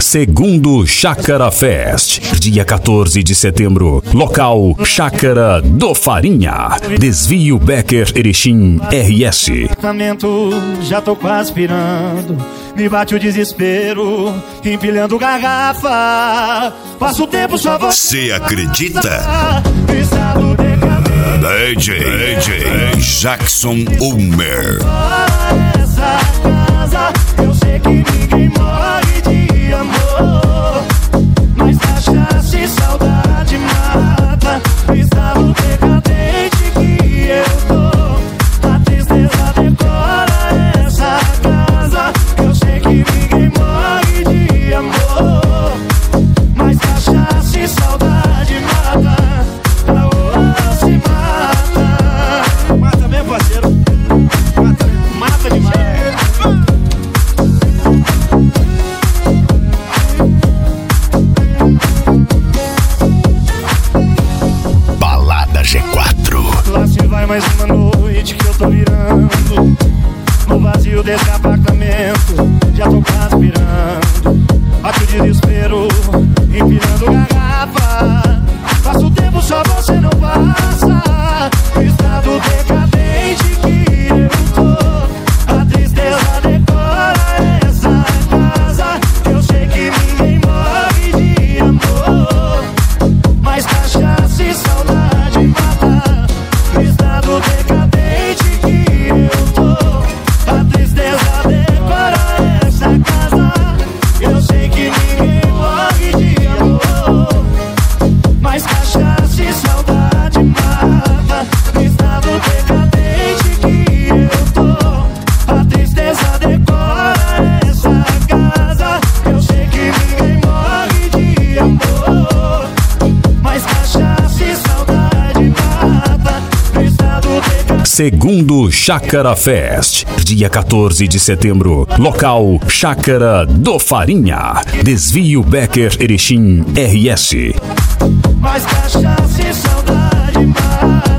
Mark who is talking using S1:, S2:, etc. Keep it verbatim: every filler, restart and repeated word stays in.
S1: Segundo Chácara Fest, dia quatorze de setembro. Local Chácara do Farinha. Desvio Becker Erechim R S.
S2: Já tô quase pirando, me bate o desespero, empilhando garrafa. Passo o tempo só vou.
S3: Você acredita? D J, D J Jackson Ulmer.
S2: Essa casa, eu sei que ninguém morre de amor, mas cachaça e saudade mata. O estado decadente que eu tô, a tristeza decora essa casa. Eu sei que ninguém morre de amor, mas cachaça e saudade mata. Pra se mata, mata mesmo, parceiro. Mata, mata demais.
S3: Balada G quatro.
S2: Lá se vai mais uma noite que eu tô virando, no vazio desse apartamento, já tô quase pirando. Bate o desespero, empilhando garrafa. Passa o tempo, só você não passa. O estado decadente que eu tô, a tristeza decora essa casa. Eu sei que ninguém morre de amor, mas cachaça e saudade mata. O estado decadente que eu tô, a tristeza decora essa casa. Eu sei que ninguém morre de amor, mas cachaça e saudade mata. O estado decadente que eu tô, a tristeza decora essa casa. Eu sei que ninguém morre de amor, mas cachaça e saudade mata. O estado decadente.
S1: Segundo Chácara Fest, dia quatorze de setembro. Local Chácara do Farinha. Desvio Becker Erechim R S.
S2: Mas cachaça e saudade mata.